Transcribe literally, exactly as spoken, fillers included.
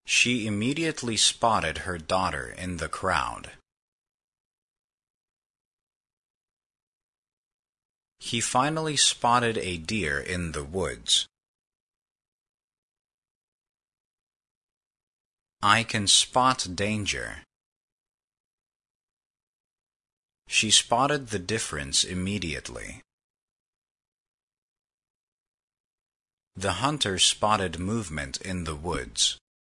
She immediately spotted her daughter in the crowd. He finally spotted a deer in the woods. I can spot danger. She spotted the difference immediately. The hunter spotted movement in the woods.